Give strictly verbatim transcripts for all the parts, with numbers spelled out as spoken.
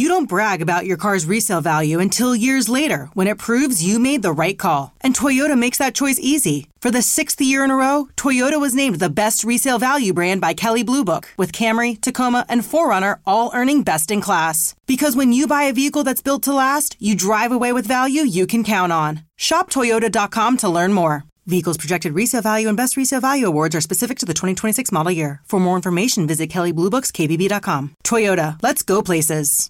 You don't brag about your car's resale value until years later when it proves you made the right call. And Toyota makes that choice easy. For the sixth year in a row, Toyota was named the best resale value brand by Kelley Blue Book, with Camry, Tacoma, and four runner all earning best in class. Because when you buy a vehicle that's built to last, you drive away with value you can count on. Shop Toyota dot com to learn more. Vehicles projected resale value and best resale value awards are specific to the twenty twenty-six model year. For more information, visit Kelley Blue Books K B B dot com. Toyota, let's go places.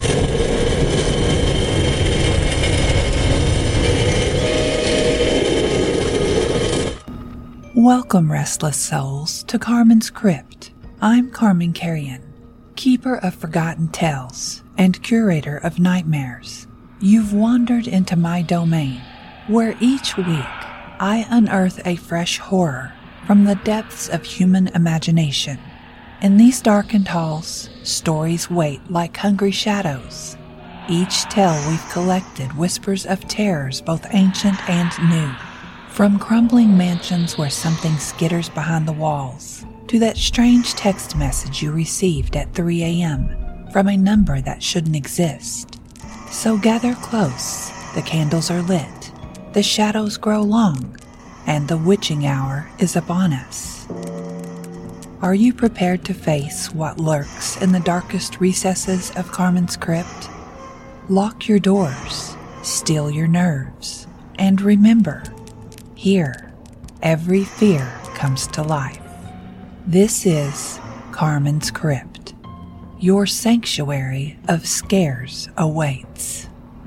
Welcome, restless souls, to Carmen's Crypt. I'm Carmen Carrion, keeper of forgotten tales and curator of nightmares. You've wandered into my domain, where each week I unearth a fresh horror from the depths of human imagination. In these darkened halls, stories wait like hungry shadows. Each tale we've collected whispers of terrors both ancient and new. From crumbling mansions where something skitters behind the walls, to that strange text message you received at three a.m. from a number that shouldn't exist. So gather close, the candles are lit, the shadows grow long, and the witching hour is upon us. Are you prepared to face what lurks in the darkest recesses of Carmen's Crypt? Lock your doors, steel your nerves, and remember, here, every fear comes to life. This is Carmen's Crypt. Your sanctuary of scares awaits.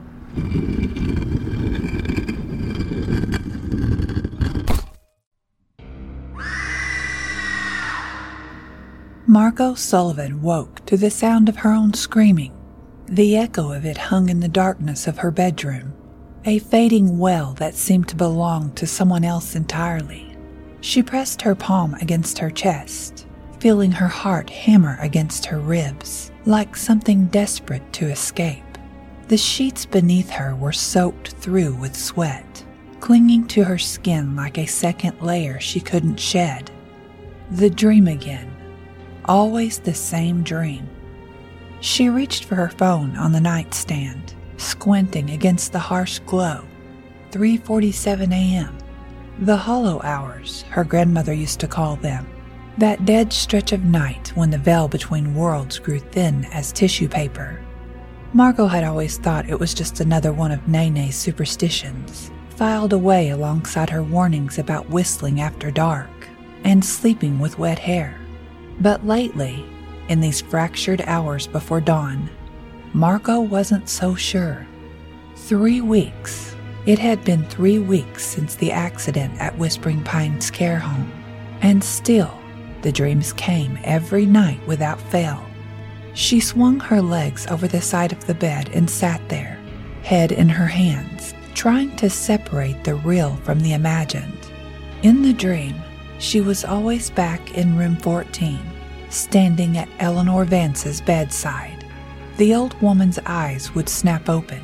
Margot Sullivan woke to the sound of her own screaming. The echo of it hung in the darkness of her bedroom, a fading wail that seemed to belong to someone else entirely. She pressed her palm against her chest, feeling her heart hammer against her ribs, like something desperate to escape. The sheets beneath her were soaked through with sweat, clinging to her skin like a second layer she couldn't shed. The dream again. Always the same dream. She reached for her phone on the nightstand, squinting against the harsh glow. three forty-seven a.m. The hollow hours, her grandmother used to call them. That dead stretch of night when the veil between worlds grew thin as tissue paper. Margot had always thought it was just another one of Nene's superstitions, filed away alongside her warnings about whistling after dark and sleeping with wet hair. But lately, in these fractured hours before dawn, Margot wasn't so sure. Three weeks. It had been three weeks since the accident at Whispering Pines care home, and still, the dreams came every night without fail. She swung her legs over the side of the bed and sat there, head in her hands, trying to separate the real from the imagined. In the dream, she was always back in room fourteen, standing at Eleanor Vance's bedside. The old woman's eyes would snap open.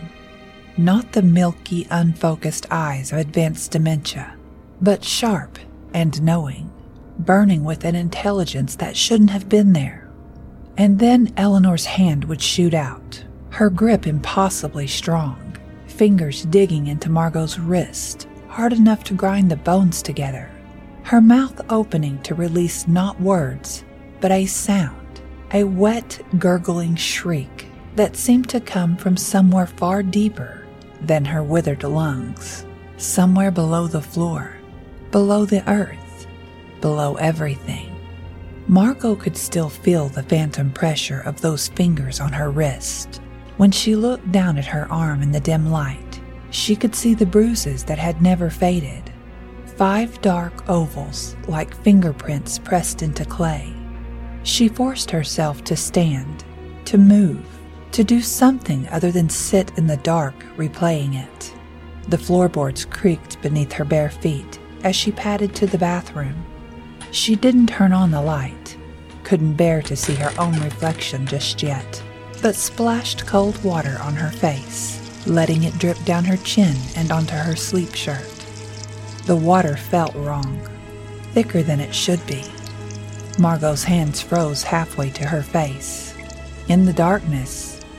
Not the milky, unfocused eyes of advanced dementia, but sharp and knowing, burning with an intelligence that shouldn't have been there. And then Eleanor's hand would shoot out, her grip impossibly strong, fingers digging into Margot's wrist, hard enough to grind the bones together, her mouth opening to release not words, but a sound, a wet, gurgling shriek that seemed to come from somewhere far deeper than her withered lungs, somewhere below the floor, below the earth, below everything. Margot could still feel the phantom pressure of those fingers on her wrist. When she looked down at her arm in the dim light, she could see the bruises that had never faded. Five dark ovals like fingerprints pressed into clay. She forced herself to stand, to move, to do something other than sit in the dark replaying it. The floorboards creaked beneath her bare feet as she padded to the bathroom. She didn't turn on the light, couldn't bear to see her own reflection just yet, but splashed cold water on her face, letting it drip down her chin and onto her sleep shirt. The water felt wrong, thicker than it should be. Margot's hands froze halfway to her face. In the darkness,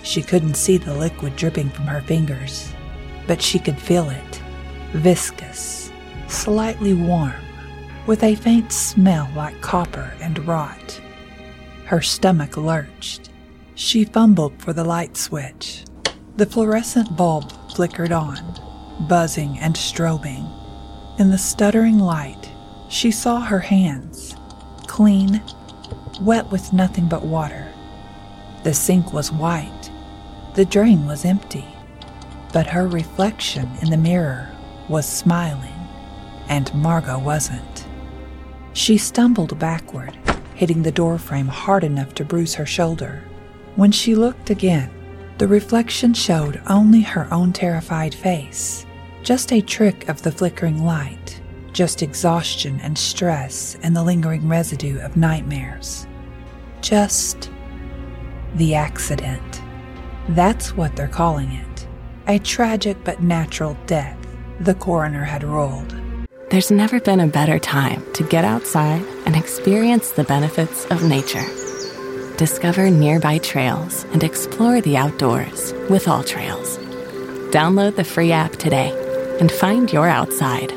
She couldn't see the liquid dripping from her fingers, but she could feel it, viscous, slightly warm, with a faint smell like copper and rot. Her stomach lurched. She fumbled for the light switch. The fluorescent bulb flickered on, buzzing and strobing. In the stuttering light, she saw her hands, clean, wet with nothing but water. The sink was white. The drain was empty. But her reflection in the mirror was smiling, and Margot wasn't. She stumbled backward, hitting the doorframe hard enough to bruise her shoulder. When she looked again, the reflection showed only her own terrified face, just a trick of the flickering light, just exhaustion and stress and the lingering residue of nightmares. Just the accident. That's what they're calling it. A tragic but natural death, the coroner had ruled. There's never been a better time to get outside and experience the benefits of nature. Discover nearby trails and explore the outdoors with All Trails. Download the free app today and find your outside.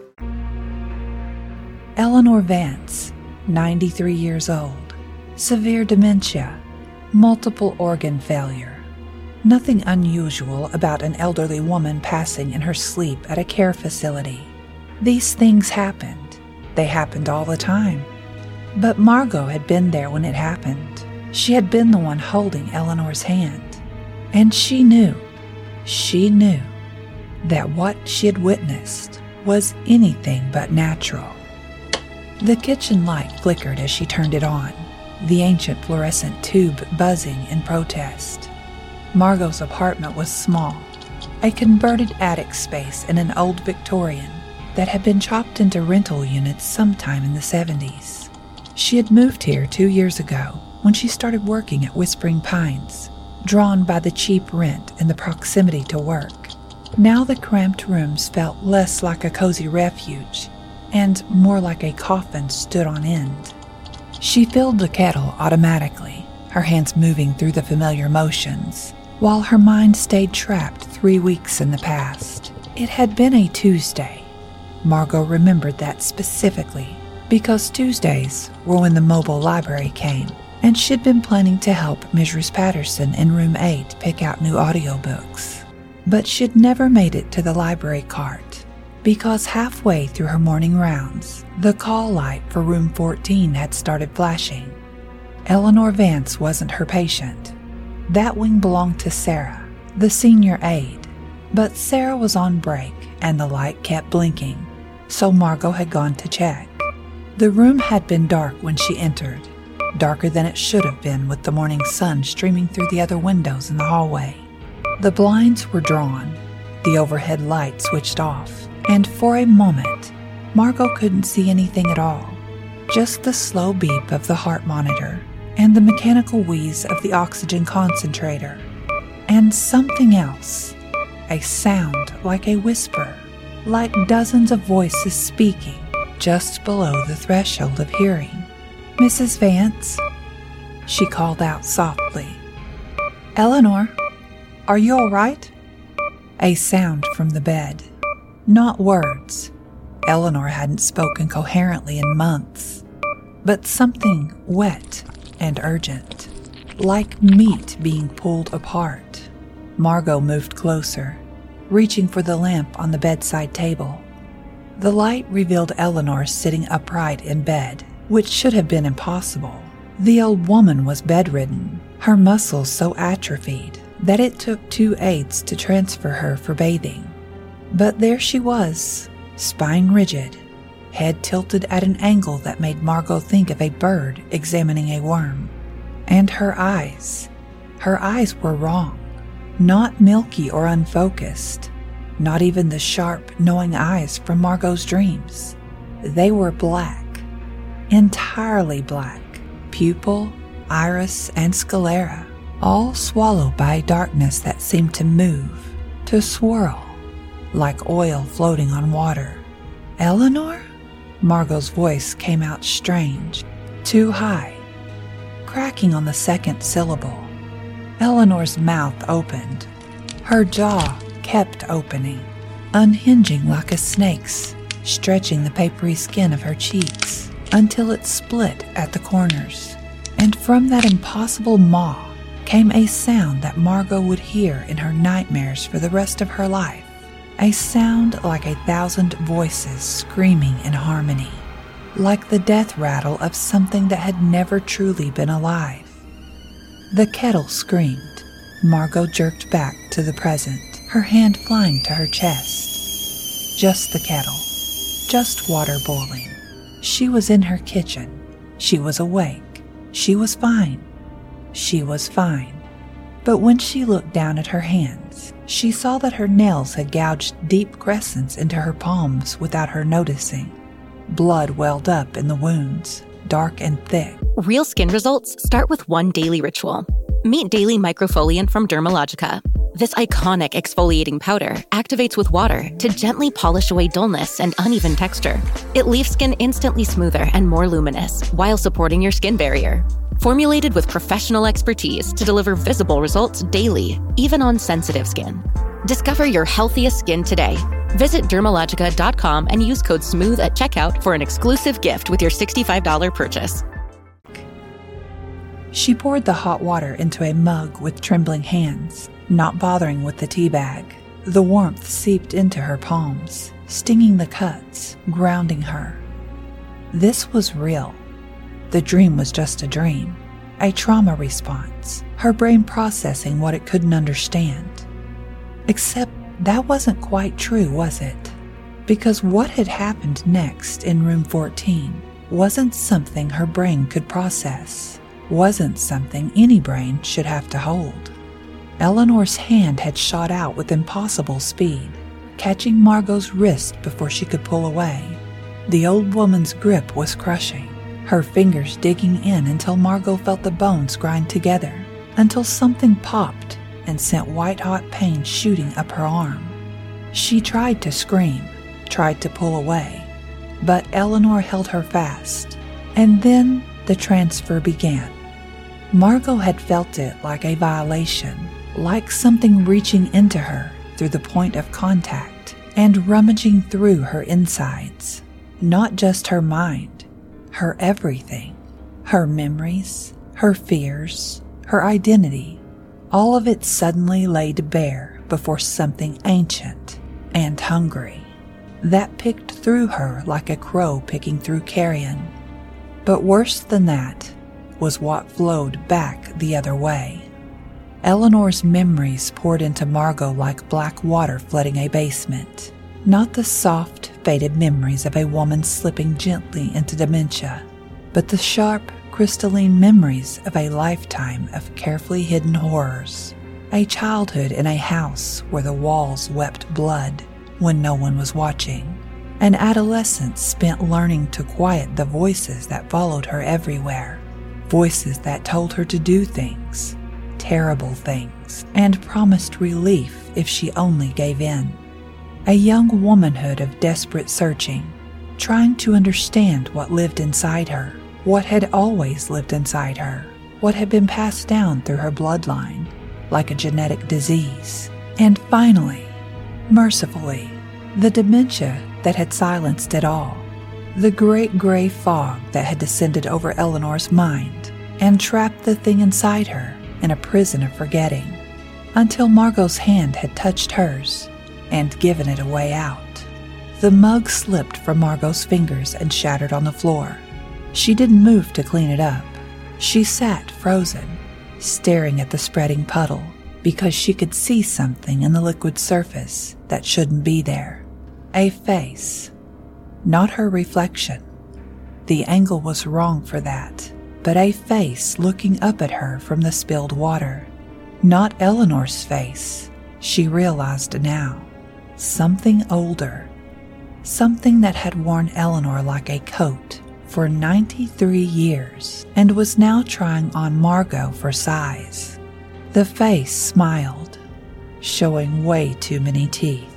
Eleanor Vance, ninety-three years old, severe dementia, multiple organ failure. Nothing unusual about an elderly woman passing in her sleep at a care facility. These things happened. They happened all the time. But Margot had been there when it happened. She had been the one holding Eleanor's hand. And she knew, she knew, that what she had witnessed was anything but natural. The kitchen light flickered as she turned it on, the ancient fluorescent tube buzzing in protest. Margot's apartment was small, a converted attic space in an old Victorian that had been chopped into rental units sometime in the seventies. She had moved here two years ago when she started working at Whispering Pines, drawn by the cheap rent and the proximity to work. Now the cramped rooms felt less like a cozy refuge and more like a coffin stood on end. She filled the kettle automatically, her hands moving through the familiar motions, while her mind stayed trapped three weeks in the past. It had been a Tuesday. Margot remembered that specifically because Tuesdays were when the mobile library came, and she'd been planning to help Mistress Patterson in room eight pick out new audiobooks. But she'd never made it to the library cart because halfway through her morning rounds, the call light for room fourteen had started flashing. Eleanor Vance wasn't her patient. That wing belonged to Sarah, the senior aide, but Sarah was on break and the light kept blinking, so Margot had gone to check. The room had been dark when she entered, darker than it should have been with the morning sun streaming through the other windows in the hallway. The blinds were drawn, the overhead light switched off, and for a moment, Margot couldn't see anything at all, just the slow beep of the heart monitor and the mechanical wheeze of the oxygen concentrator, and something else, a sound like a whisper, like dozens of voices speaking just below the threshold of hearing. "Missus Vance?" she called out softly. "Eleanor, are you all right?" A sound from the bed. Not words. Eleanor hadn't spoken coherently in months, but something wet and urgent, like meat being pulled apart. Margot moved closer, reaching for the lamp on the bedside table. The light revealed Eleanor sitting upright in bed, which should have been impossible. The old woman was bedridden, her muscles so atrophied that it took two aides to transfer her for bathing. But there she was, spine rigid, head tilted at an angle that made Margot think of a bird examining a worm. And her eyes, her eyes were wrong, not milky or unfocused, not even the sharp, knowing eyes from Margot's dreams. They were black, entirely black, pupil, iris, and sclera, all swallowed by a darkness that seemed to move, to swirl, like oil floating on water. "Eleanor?" Margot's voice came out strange, too high, cracking on the second syllable. Eleanor's mouth opened. Her jaw kept opening, unhinging like a snake's, stretching the papery skin of her cheeks until it split at the corners. And from that impossible maw came a sound that Margot would hear in her nightmares for the rest of her life. A sound like a thousand voices screaming in harmony, like the death rattle of something that had never truly been alive. The kettle screamed. Margot jerked back to the present, her hand flying to her chest. Just the kettle. Just water boiling. She was in her kitchen. She was awake. She was fine. She was fine. But when she looked down at her hands, she saw that her nails had gouged deep crescents into her palms without her noticing. Blood welled up in the wounds, dark and thick. Real skin results start with one daily ritual. Meet Daily Microfoliant from Dermalogica. This iconic exfoliating powder activates with water to gently polish away dullness and uneven texture. It leaves skin instantly smoother and more luminous while supporting your skin barrier. Formulated with professional expertise to deliver visible results daily, even on sensitive skin. Discover your healthiest skin today. Visit Dermalogica dot com and use code SMOOTH at checkout for an exclusive gift with your sixty-five dollars purchase. She poured the hot water into a mug with trembling hands, not bothering with the tea bag. The warmth seeped into her palms, stinging the cuts, grounding her. This was real. The dream was just a dream, a trauma response, her brain processing what it couldn't understand. Except that wasn't quite true, was it? Because what had happened next in room fourteen wasn't something her brain could process, wasn't something any brain should have to hold. Eleanor's hand had shot out with impossible speed, catching Margot's wrist before she could pull away. The old woman's grip was crushing, her fingers digging in until Margot felt the bones grind together, until something popped and sent white-hot pain shooting up her arm. She tried to scream, tried to pull away, but Eleanor held her fast, and then the transfer began. Margot had felt it like a violation, like something reaching into her through the point of contact and rummaging through her insides. Not just her mind, her everything, her memories, her fears, her identity, all of it suddenly laid bare before something ancient and hungry that picked through her like a crow picking through carrion. But worse than that was what flowed back the other way. Eleanor's memories poured into Margot like black water flooding a basement, not the soft, faded memories of a woman slipping gently into dementia, but the sharp, crystalline memories of a lifetime of carefully hidden horrors, a childhood in a house where the walls wept blood when no one was watching, an adolescence spent learning to quiet the voices that followed her everywhere, voices that told her to do things, terrible things, and promised relief if she only gave in. A young womanhood of desperate searching, trying to understand what lived inside her, what had always lived inside her, what had been passed down through her bloodline, like a genetic disease. And finally, mercifully, the dementia that had silenced it all, the great gray fog that had descended over Eleanor's mind and trapped the thing inside her in a prison of forgetting, until Margot's hand had touched hers and given it a way out. The mug slipped from Margot's fingers and shattered on the floor. She didn't move to clean it up. She sat frozen, staring at the spreading puddle, because she could see something in the liquid surface that shouldn't be there. A face. Not her reflection. The angle was wrong for that, but a face looking up at her from the spilled water. Not Eleanor's face, she realized now. Something older. Something that had worn Eleanor like a coat for ninety-three years and was now trying on Margot for size. The face smiled, showing way too many teeth.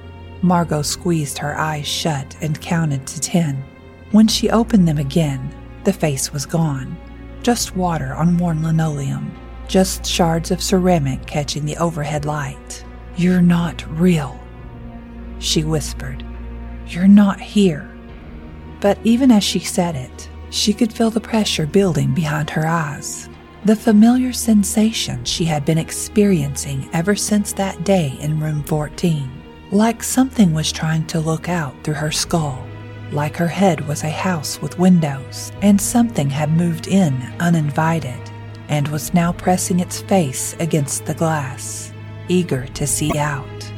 Margot squeezed her eyes shut and counted to ten. When she opened them again, the face was gone. Just water on worn linoleum, just shards of ceramic catching the overhead light. "You're not real," she whispered. "You're not here." But even as she said it, she could feel the pressure building behind her eyes, the familiar sensation she had been experiencing ever since that day in room fourteen, like something was trying to look out through her skull, like her head was a house with windows and something had moved in uninvited and was now pressing its face against the glass, eager to see out.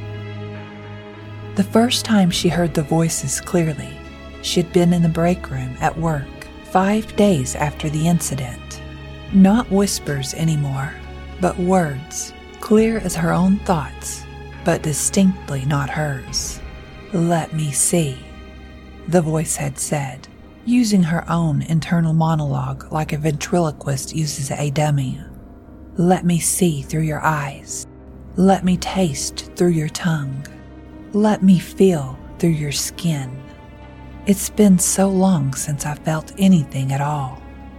The first time she heard the voices clearly, she had been in the break room at work five days after the incident. Not whispers anymore, but words, clear as her own thoughts, but distinctly not hers. "Let me see," the voice had said, using her own internal monologue like a ventriloquist uses a dummy. "Let me see through your eyes. Let me taste through your tongue. Let me feel through your skin. It's been so long since I felt anything at all."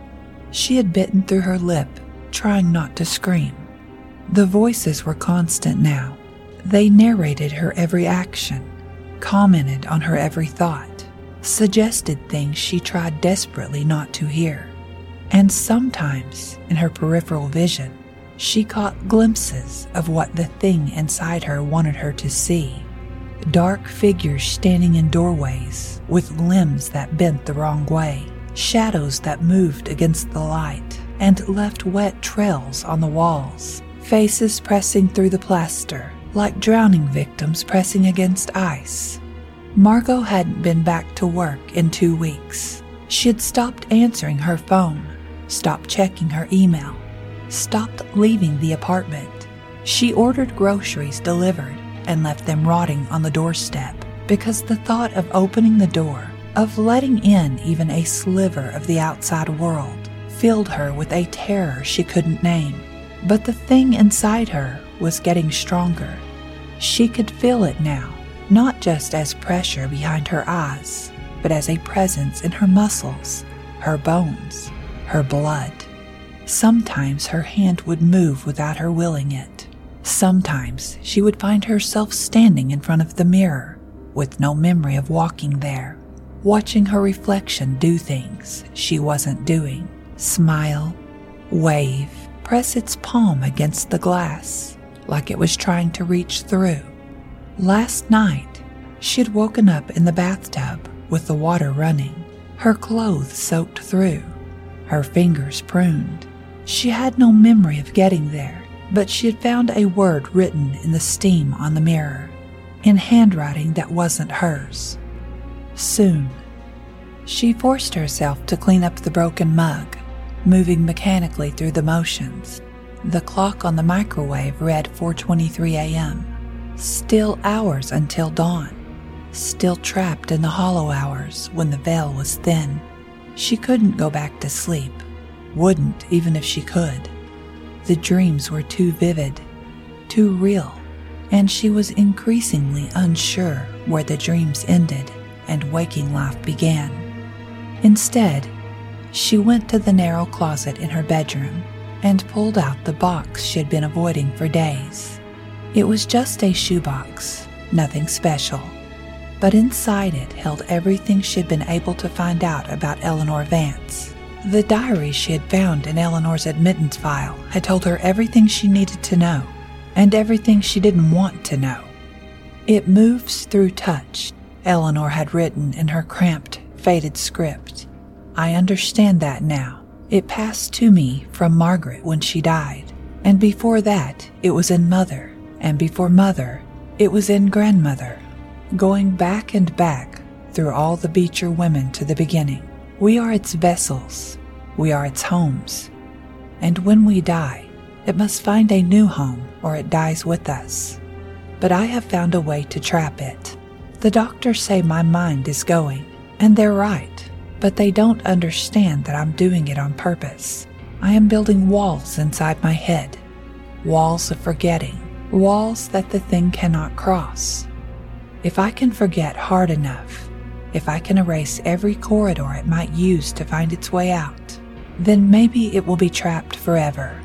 She had bitten through her lip, trying not to scream. The voices were constant now. They narrated her every action, commented on her every thought, suggested things she tried desperately not to hear. And sometimes, in her peripheral vision, she caught glimpses of what the thing inside her wanted her to see. Dark figures standing in doorways with limbs that bent the wrong way, shadows that moved against the light and left wet trails on the walls, faces pressing through the plaster like drowning victims pressing against ice. Margot hadn't been back to work in two weeks. She had stopped answering her phone, stopped checking her email, stopped leaving the apartment. She ordered groceries delivered and left them rotting on the doorstep because the thought of opening the door, of letting in even a sliver of the outside world, filled her with a terror she couldn't name. But the thing inside her was getting stronger. She could feel it now, not just as pressure behind her eyes, but as a presence in her muscles, her bones, her blood. Sometimes her hand would move without her willing it. Sometimes she would find herself standing in front of the mirror, with no memory of walking there, watching her reflection do things she wasn't doing. Smile, wave, press its palm against the glass, like it was trying to reach through. Last night, she had woken up in the bathtub with the water running, her clothes soaked through, her fingers pruned. She had no memory of getting there, but she had found a word written in the steam on the mirror, in handwriting that wasn't hers. Soon. She forced herself to clean up the broken mug, moving mechanically through the motions. The clock on the microwave read four twenty-three a.m. Still hours until dawn. Still trapped in the hollow hours when the veil was thin. She couldn't go back to sleep. Wouldn't even if she could. The dreams were too vivid, too real, and she was increasingly unsure where the dreams ended and waking life began. Instead, she went to the narrow closet in her bedroom and pulled out the box she had been avoiding for days. It was just a shoebox, nothing special, but inside it held everything she had been able to find out about Eleanor Vance. The diary she had found in Eleanor's admittance file had told her everything she needed to know, and everything she didn't want to know. "It moves through touch," Eleanor had written in her cramped, faded script. "I understand that now. It passed to me from Margaret when she died, and before that it was in Mother, and before Mother it was in Grandmother, going back and back through all the Beecher women to the beginning. We are its vessels, we are its homes, and when we die, it must find a new home or it dies with us. But I have found a way to trap it. The doctors say my mind is going, and they're right, but they don't understand that I'm doing it on purpose. I am building walls inside my head, walls of forgetting, walls that the thing cannot cross. If I can forget hard enough, if I can erase every corridor it might use to find its way out, then maybe it will be trapped forever.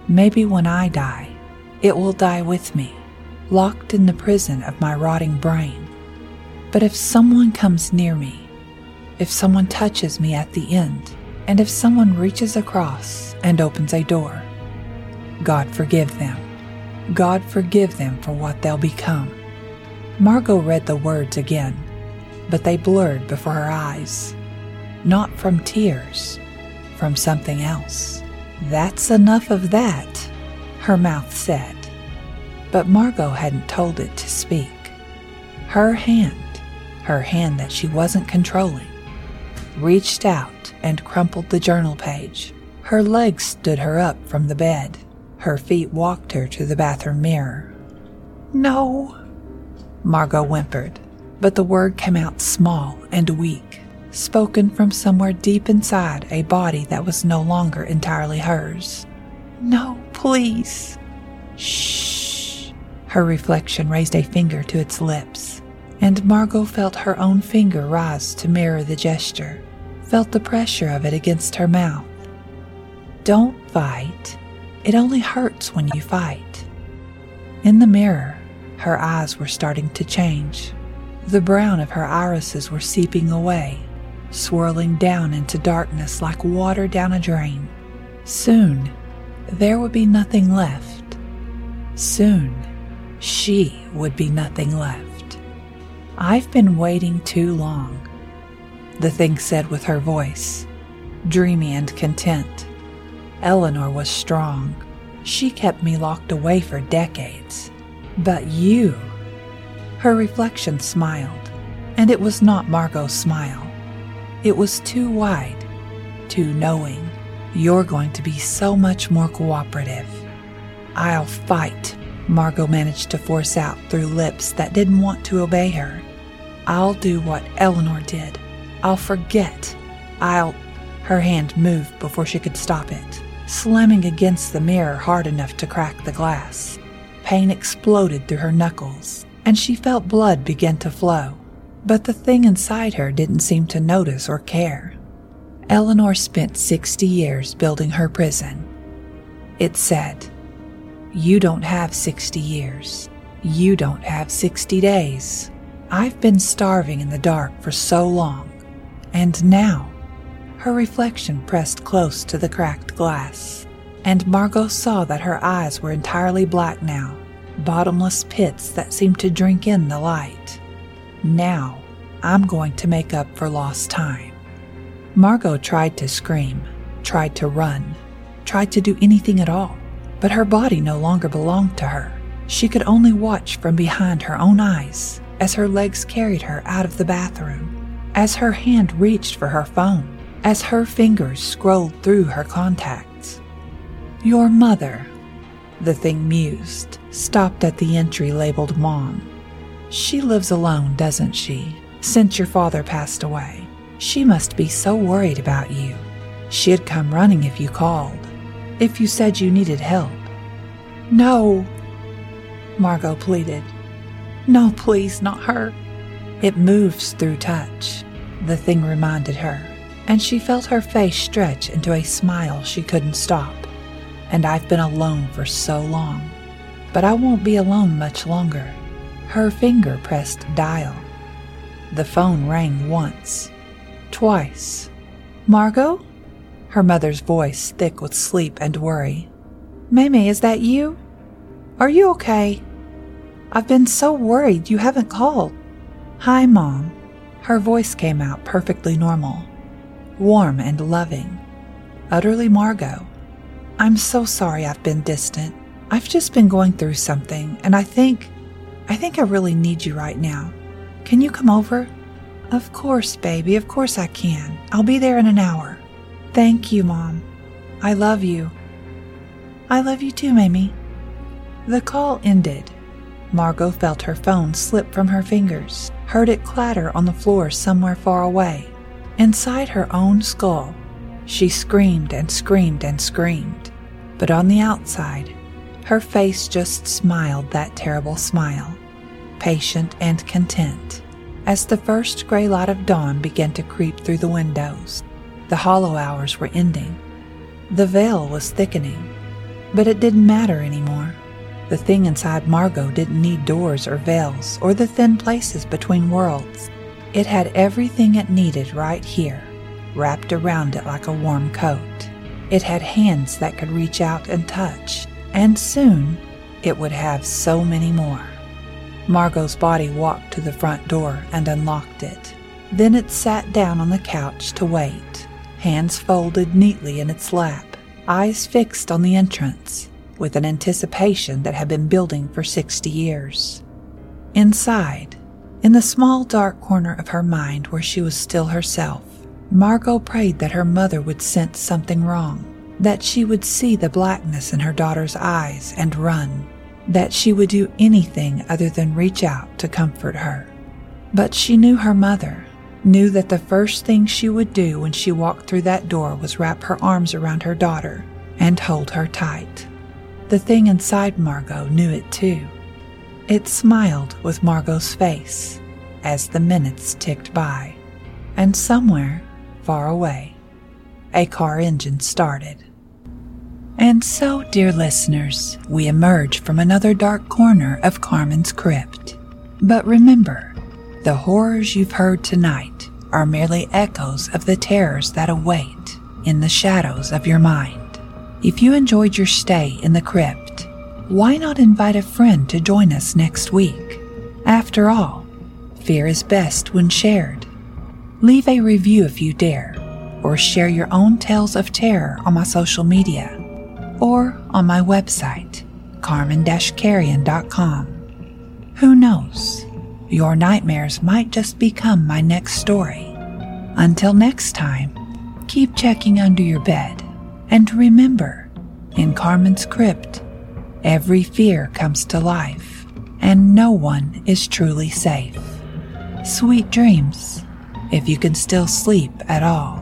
Maybe when I die, it will die with me, locked in the prison of my rotting brain. But if someone comes near me, if someone touches me at the end, and if someone reaches across and opens a door, God forgive them. God forgive them for what they'll become. Margot read the words again, but they blurred before her eyes. Not from tears, from something else. That's enough of that, her mouth said. But Margot hadn't told it to speak. Her hand, her hand that she wasn't controlling, reached out and crumpled the journal page. Her legs stood her up from the bed. Her feet walked her to the bathroom mirror. No, Margot whimpered, but the word came out small and weak, spoken from somewhere deep inside a body that was no longer entirely hers. No, please. Shh. Her reflection raised a finger to its lips, and Margot felt her own finger rise to mirror the gesture, felt the pressure of it against her mouth. Don't fight. It only hurts when you fight. In the mirror, her eyes were starting to change. The brown of her irises were seeping away, swirling down into darkness like water down a drain. Soon, there would be nothing left. Soon, she would be nothing left. I've been waiting too long, the thing said with her voice, dreamy and content. Eleanor was strong. She kept me locked away for decades. But you... Her reflection smiled, and it was not Margot's smile. It was too wide, too knowing. You're going to be so much more cooperative. I'll fight, Margot managed to force out through lips that didn't want to obey her. I'll do what Eleanor did. I'll forget. I'll... Her hand moved before she could stop it, slamming against the mirror hard enough to crack the glass. Pain exploded through her knuckles, and she felt blood begin to flow. But the thing inside her didn't seem to notice or care. Eleanor spent sixty years building her prison. It said, "You don't have sixty years. You don't have sixty days. I've been starving in the dark for so long. And now," her reflection pressed close to the cracked glass, and Margot saw that her eyes were entirely black now, bottomless pits that seemed to drink in the light. Now, I'm going to make up for lost time. Margot tried to scream, tried to run, tried to do anything at all, but her body no longer belonged to her. She could only watch from behind her own eyes as her legs carried her out of the bathroom, as her hand reached for her phone, as her fingers scrolled through her contacts. Your mother, the thing mused, stopped at the entry labeled Mom. She lives alone, doesn't she? Since your father passed away. She must be so worried about you. She'd come running if you called, if you said you needed help. No, Margot pleaded. No, please, not her. It moves through touch, the thing reminded her, and she felt her face stretch into a smile she couldn't stop. And I've been alone for so long, but I won't be alone much longer. Her finger pressed dial. The phone rang once, twice. Margot? Her mother's voice thick with sleep and worry. Mamie, is that you? Are you okay? I've been so worried you haven't called. Hi, Mom. Her voice came out perfectly normal, warm and loving. Utterly Margot. I'm so sorry I've been distant. I've just been going through something, and I think, I think I really need you right now. Can you come over? Of course, baby, of course I can. I'll be there in an hour. Thank you, Mom. I love you. I love you too, Mamie. The call ended. Margot felt her phone slip from her fingers, heard it clatter on the floor somewhere far away. Inside her own skull, she screamed and screamed and screamed. But on the outside, her face just smiled that terrible smile, patient and content, as the first gray light of dawn began to creep through the windows. The hollow hours were ending. The veil was thickening. But it didn't matter anymore. The thing inside Margot didn't need doors or veils or the thin places between worlds. It had everything it needed right here, wrapped around it like a warm coat. It had hands that could reach out and touch, and soon it would have so many more. Margot's body walked to the front door and unlocked it. Then it sat down on the couch to wait, hands folded neatly in its lap, eyes fixed on the entrance, with an anticipation that had been building for sixty years. Inside, in the small dark corner of her mind where she was still herself, Margot prayed that her mother would sense something wrong, that she would see the blackness in her daughter's eyes and run, that she would do anything other than reach out to comfort her. But she knew her mother, knew that the first thing she would do when she walked through that door was wrap her arms around her daughter and hold her tight. The thing inside Margot knew it too. It smiled with Margot's face as the minutes ticked by, and somewhere far away, a car engine started. And so, dear listeners, we emerge from another dark corner of Carmen's crypt. But remember, the horrors you've heard tonight are merely echoes of the terrors that await in the shadows of your mind. If you enjoyed your stay in the crypt, why not invite a friend to join us next week? After all, fear is best when shared. Leave a review if you dare, or share your own tales of terror on my social media, or on my website, carmen dash carrion dot com. Who knows? Your nightmares might just become my next story. Until next time, keep checking under your bed, and remember, in Carmen's crypt, every fear comes to life, and no one is truly safe. Sweet dreams, if you can still sleep at all.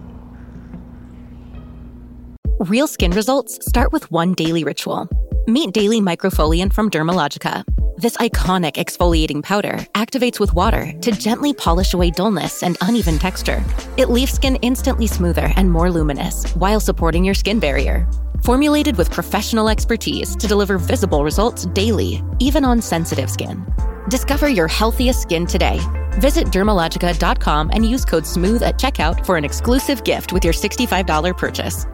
Real skin results start with one daily ritual. Meet Daily Microfoliant from Dermalogica. This iconic exfoliating powder activates with water to gently polish away dullness and uneven texture. It leaves skin instantly smoother and more luminous while supporting your skin barrier. Formulated with professional expertise to deliver visible results daily, even on sensitive skin. Discover your healthiest skin today. Visit dermalogica dot com and use code SMOOTH at checkout for an exclusive gift with your sixty-five dollars purchase.